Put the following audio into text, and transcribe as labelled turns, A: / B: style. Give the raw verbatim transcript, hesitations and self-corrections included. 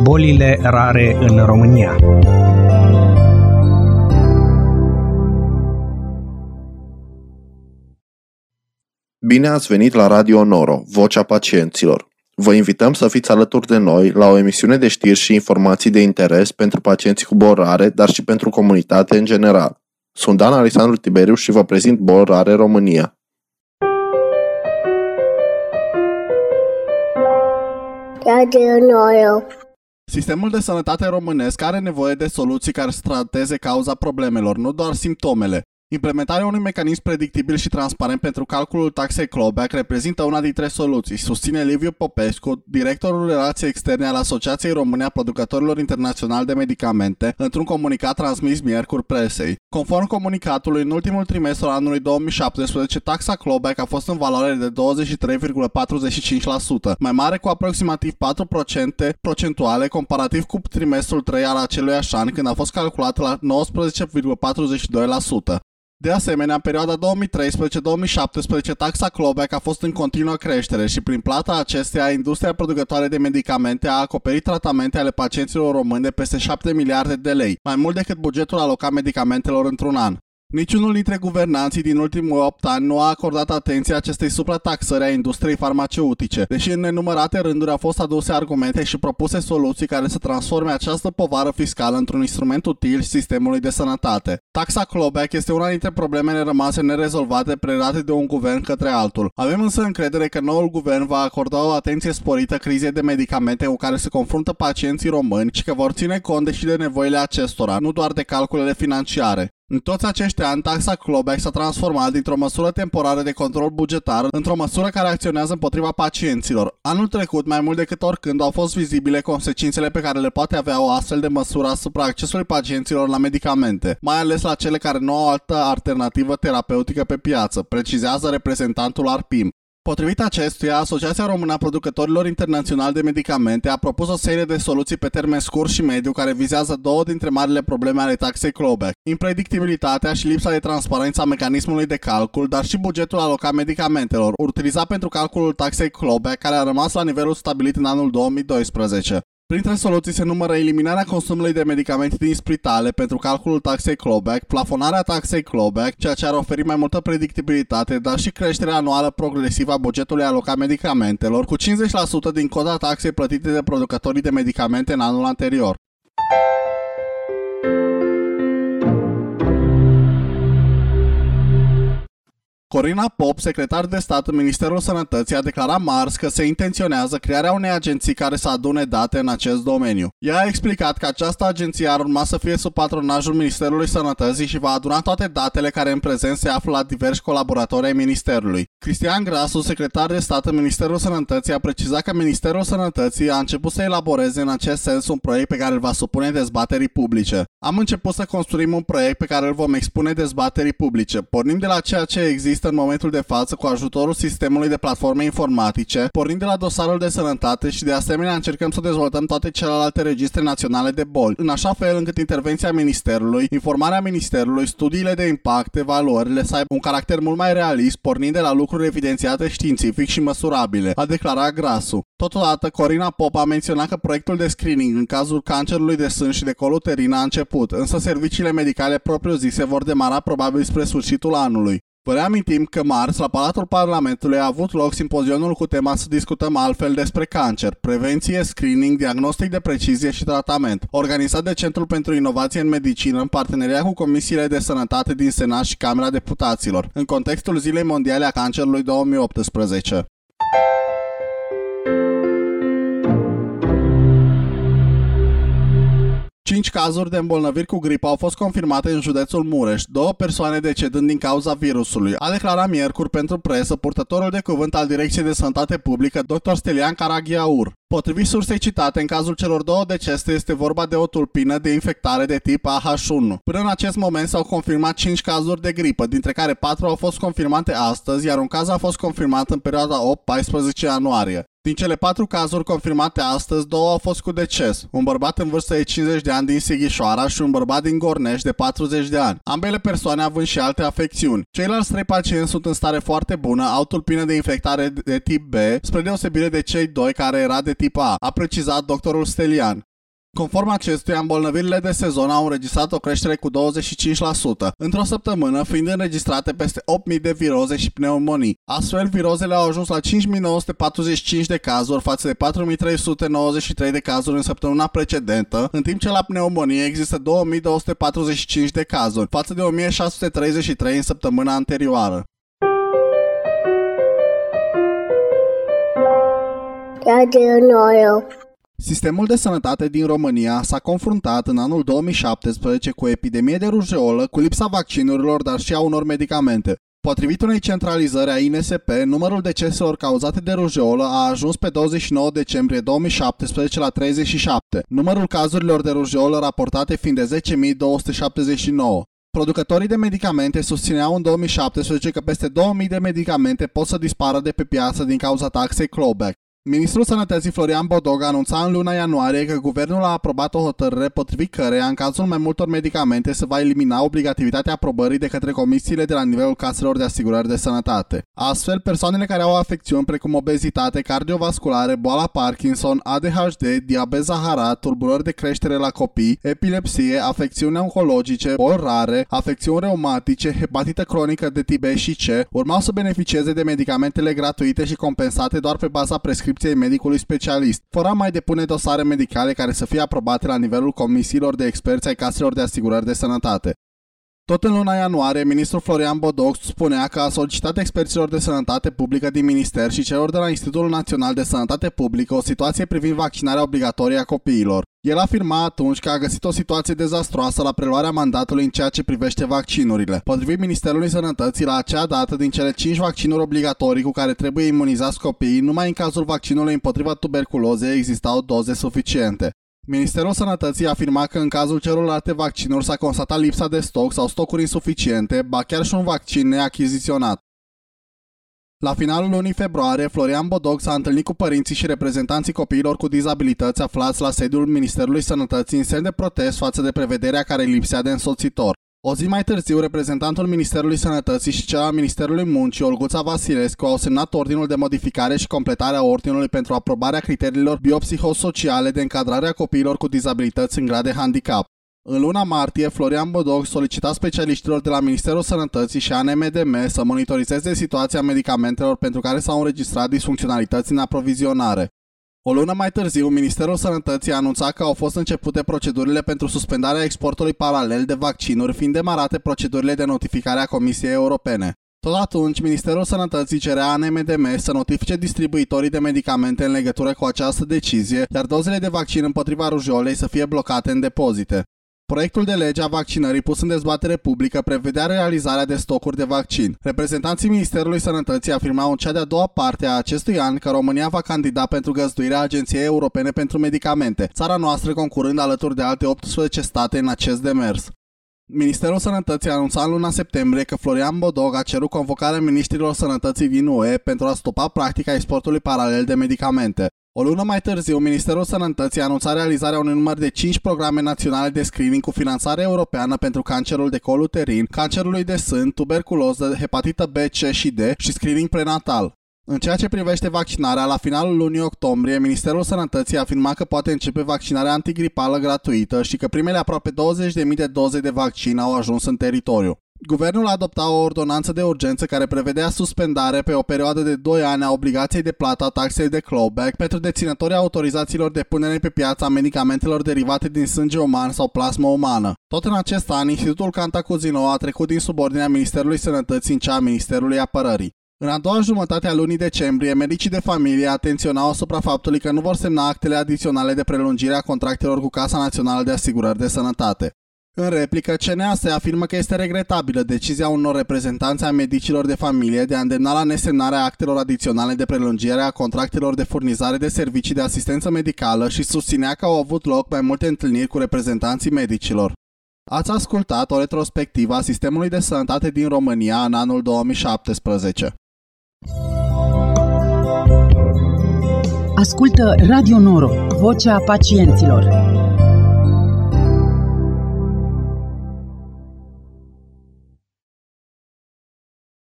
A: Bolile rare în România.
B: Bine ați venit la Radio Noro, Vocea Pacienților. Vă invităm să fiți alături de noi la o emisiune de știri și informații de interes pentru pacienții cu boli rare, dar și pentru comunitate în general. Sunt Dan Alexandru Tiberiu și vă prezint Boli Rare România.
C: Radio Noro.
D: Sistemul de sănătate românesc are nevoie de soluții care să trateze cauza problemelor, nu doar simptomele. Implementarea unui mecanism predictibil și transparent pentru calculul taxei clawback reprezintă una dintre soluții, susține Liviu Popescu, directorul relației externe al Asociației Române a Producătorilor Internaționali de Medicamente, într-un comunicat transmis miercuri presei. Conform comunicatului, în ultimul trimestru al anului două mii șaptesprezece, taxa clawback a fost în valoare de douăzeci și trei virgulă patruzeci și cinci la sută, mai mare cu aproximativ patru la sută procentuale comparativ cu trimestrul trei al aceluiași an, când a fost calculată la nouăsprezece virgulă patruzeci și doi la sută. De asemenea, în perioada două mii treisprezece două mii șaptesprezece, taxa clawback a fost în continuă creștere și prin plata acesteia, industria producătoare de medicamente a acoperit tratamente ale pacienților români de peste șapte miliarde de lei, mai mult decât bugetul alocat medicamentelor într-un an. Niciunul dintre guvernanții din ultimii opt ani nu a acordat atenție acestei suprataxări a industriei farmaceutice, deși în nenumărate rânduri au fost aduse argumente și propuse soluții care să transforme această povară fiscală într-un instrument util sistemului de sănătate. Taxa clawback este una dintre problemele rămase nerezolvate predate de un guvern către altul. Avem însă încredere că noul guvern va acorda o atenție sporită crizei de medicamente cu care se confruntă pacienții români și că vor ține cont și de nevoile acestora, nu doar de calculele financiare. În toți acești ani, taxa clawback s-a transformat dintr-o măsură temporară de control bugetar într-o măsură care acționează împotriva pacienților. Anul trecut, mai mult decât oricând, au fost vizibile consecințele pe care le poate avea o astfel de măsură asupra accesului pacienților la medicamente, mai ales la cele care nu au altă alternativă terapeutică pe piață, precizează reprezentantul A R P I M. Potrivit acestuia, Asociația Română a Producătorilor Internaționali de Medicamente a propus o serie de soluții pe termen scurt și mediu care vizează două dintre marile probleme ale taxei clawback: impredictibilitatea și lipsa de transparență a mecanismului de calcul, dar și bugetul alocat medicamentelor, utilizat pentru calculul taxei clawback, care a rămas la nivelul stabilit în anul două mii doisprezece. Printre soluții se numără eliminarea consumului de medicamente din spitale pentru calculul taxei clawback, plafonarea taxei clawback, ceea ce ar oferi mai multă predictibilitate, dar și creșterea anuală progresivă a bugetului alocat medicamentelor, cu cincizeci la sută din cota taxei plătite de producătorii de medicamente în anul anterior. Corina Pop, secretar de stat în Ministerul Sănătății, a declarat marți că se intenționează crearea unei agenții care să adune date în acest domeniu. Ea a explicat că această agenție ar urma să fie sub patronajul Ministerului Sănătății și va aduna toate datele care în prezent se află la diversi colaboratori ai Ministerului. Cristian Grasu, secretar de stat în Ministerul Sănătății, a precizat că Ministerul Sănătății a început să elaboreze în acest sens un proiect pe care îl va supune dezbaterii publice. Am început să construim un proiect pe care îl vom expune dezbaterii publice. Pornim de la ceea ce există în momentul de față cu ajutorul sistemului de platforme informatice, pornind de la dosarul de sănătate și de asemenea încercăm să dezvoltăm toate celelalte registre naționale de boli, în așa fel încât intervenția Ministerului, informarea Ministerului, studiile de impact, evaluările să aibă un caracter mult mai realist, pornind de la lucruri evidențiate științific și măsurabile, a declarat Grasu. Totodată, Corina Pop a menționat că proiectul de screening în cazul cancerului de sân și de col uterin a început, însă serviciile medicale propriu-zise vor demara probabil spre sfârșitul anului. Vă reamintim că marți, la Palatul Parlamentului, a avut loc simpozionul cu tema Să discutăm altfel despre cancer, prevenție, screening, diagnostic de precizie și tratament, organizat de Centrul pentru Inovație în Medicină în parteneria cu Comisiile de Sănătate din Senat și Camera Deputaților, în contextul Zilei Mondiale a Cancerului două mii optsprezece. Cinci cazuri de îmbolnăviri cu gripă au fost confirmate în județul Mureș, două persoane decedând din cauza virusului, a declarat miercuri pentru presă purtătorul de cuvânt al Direcției de Sănătate Publică, doctor Stelian Caraghiaur. Potrivit sursei citate, în cazul celor două decese este vorba de o tulpină de infectare de tip A H unu. Până în acest moment s-au confirmat cinci cazuri de gripă, dintre care patru au fost confirmate astăzi, iar un caz a fost confirmat în perioada opt paisprezece ianuarie. Din cele patru cazuri confirmate astăzi, două au fost cu deces, un bărbat în vârstă de cincizeci de ani din Sighișoara și un bărbat din Gornești de patruzeci de ani, ambele persoane având și alte afecțiuni. Ceilalți trei pacienți sunt în stare foarte bună, au tulpină de infectare de tip B, spre deosebire de cei doi care era de tip A, a precizat doctorul Stelian. Conform acestuia, îmbolnăvirile de sezon au înregistrat o creștere cu douăzeci și cinci la sută, într-o săptămână fiind înregistrate peste opt mii de viroze și pneumonii. Astfel, virozele au ajuns la cinci mii nouă sute patruzeci și cinci de cazuri față de patru mii trei sute nouăzeci și trei de cazuri în săptămâna precedentă, în timp ce la pneumonie există două mii două sute patruzeci și cinci de cazuri, față de o mie șase sute treizeci și trei în săptămâna anterioară.
C: Radio Noro.
D: Sistemul de sănătate din România s-a confruntat în anul două mii șaptesprezece cu o epidemie de rujeolă, cu lipsa vaccinurilor, dar și a unor medicamente. Potrivit unei centralizări a I N S P, numărul deceselor cauzate de rujeolă a ajuns pe douăzeci și nouă decembrie două mii șaptesprezece la treizeci și șapte, numărul cazurilor de rujeolă raportate fiind de zece mii două sute șaptezeci și nouă. Producătorii de medicamente susțineau în două mii șaptesprezece că peste două mii de medicamente pot să dispară de pe piață din cauza taxei clawback. Ministrul Sănătății Florian Bodog anunța în luna ianuarie că guvernul a aprobat o hotărâre potrivit căreia, în cazul mai multor medicamente, se va elimina obligativitatea aprobării de către comisiile de la nivelul caselor de asigurări de sănătate. Astfel, persoanele care au afecțiuni precum obezitate, cardiovasculare, boala Parkinson, A D H D, diabet zaharat, tulburări de creștere la copii, epilepsie, afecțiuni oncologice, boli rare, afecțiuni reumatice, hepatită cronică de tip B și C, urmau să beneficieze de medicamentele gratuite și compensate doar pe baza prescripției medicului specialist, fără a mai depune dosare medicale care să fie aprobate la nivelul comisiilor de experți ai caselor de asigurări de sănătate. Tot în luna ianuarie, ministrul Florian Bodog spunea că a solicitat experților de sănătate publică din minister și celor de la Institutul Național de Sănătate Publică o situație privind vaccinarea obligatorie a copiilor. El afirma atunci că a găsit o situație dezastroasă la preluarea mandatului în ceea ce privește vaccinurile. Potrivit Ministerului Sănătății, la acea dată, din cele cinci vaccinuri obligatorii cu care trebuie imunizați copiii, numai în cazul vaccinului împotriva tuberculozei existau doze suficiente. Ministerul Sănătății afirma că în cazul celorlalte vaccinuri s-a constatat lipsa de stoc sau stocuri insuficiente, ba chiar și un vaccin neachiziționat. La finalul lunii februarie, Florian Bodog s-a întâlnit cu părinții și reprezentanții copiilor cu dizabilități aflați la sediul Ministerului Sănătății în semn de protest față de prevederea care îi lipsea de însoțitor. O zi mai târziu, reprezentantul Ministerului Sănătății și cel al Ministerului Muncii, Olguța Vasilescu, au semnat ordinul de modificare și completare a ordinului pentru aprobarea criteriilor biopsihosociale de încadrare a copiilor cu dizabilități în grad de handicap. În luna martie, Florian Bodog solicita specialiștilor de la Ministerul Sănătății și A N M D M să monitorizeze situația medicamentelor pentru care s-au înregistrat disfuncționalități în aprovizionare. O lună mai târziu, Ministerul Sănătății a anunțat că au fost începute procedurile pentru suspendarea exportului paralel de vaccinuri, fiind demarate procedurile de notificare a Comisiei Europene. Tot atunci, Ministerul Sănătății cerea A N M D M să notifice distribuitorii de medicamente în legătură cu această decizie, iar dozele de vaccin împotriva rujeolei să fie blocate în depozite. Proiectul de lege a vaccinării pus în dezbatere publică prevedea realizarea de stocuri de vaccin. Reprezentanții Ministerului Sănătății afirmau în cea de-a doua parte a acestui an că România va candida pentru găzduirea Agenției Europene pentru Medicamente, țara noastră concurând alături de alte optsprezece state în acest demers. Ministerul Sănătății a anunțat în luna septembrie că Florian Bodog a cerut convocarea ministrilor sănătății din U E pentru a stopa practica exportului paralel de medicamente. O lună mai târziu, Ministerul Sănătății a anunțat realizarea unui număr de cinci programe naționale de screening cu finanțare europeană pentru cancerul de col uterin, cancerului de sân, tuberculoză, hepatită B, C și D și screening prenatal. În ceea ce privește vaccinarea, la finalul lunii octombrie, Ministerul Sănătății a afirmat că poate începe vaccinarea antigripală gratuită și că primele aproape douăzeci de mii de doze de vaccin au ajuns în teritoriu. Guvernul a adoptat o ordonanță de urgență care prevedea suspendare pe o perioadă de doi ani a obligației de plată a taxei de clawback pentru deținătorii autorizațiilor de punere pe piață a medicamentelor derivate din sânge uman sau plasmă umană. Tot în acest an, Institutul Cantacuzino a trecut din subordinea Ministerului Sănătății în cea a Ministerului Apărării. În a doua jumătate a lunii decembrie, medicii de familie atenționau asupra faptului că nu vor semna actele adiționale de prelungire a contractelor cu Casa Națională de Asigurări de Sănătate. În replică, C N A S afirmă că este regretabilă decizia unor reprezentanți ai medicilor de familie de a îndemna la nesemnarea actelor adiționale de prelungire a contractelor de furnizare de servicii de asistență medicală și susținea că au avut loc mai multe întâlniri cu reprezentanții medicilor. Ați ascultat o retrospectivă a sistemului de sănătate din România în anul două mii șaptesprezece.
E: Ascultă Radio Noro, vocea pacienților.